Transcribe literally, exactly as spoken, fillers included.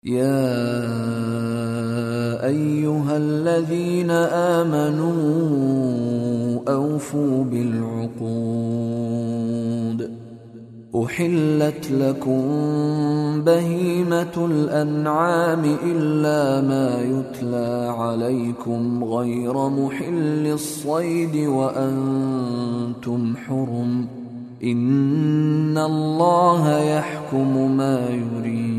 يا أيها الذين آمنوا أوفوا بالعقود أحلت لكم بهيمة الأنعام إلا ما يتلى عليكم غير محل الصيد وأنتم حرم إن الله يحكم ما يريد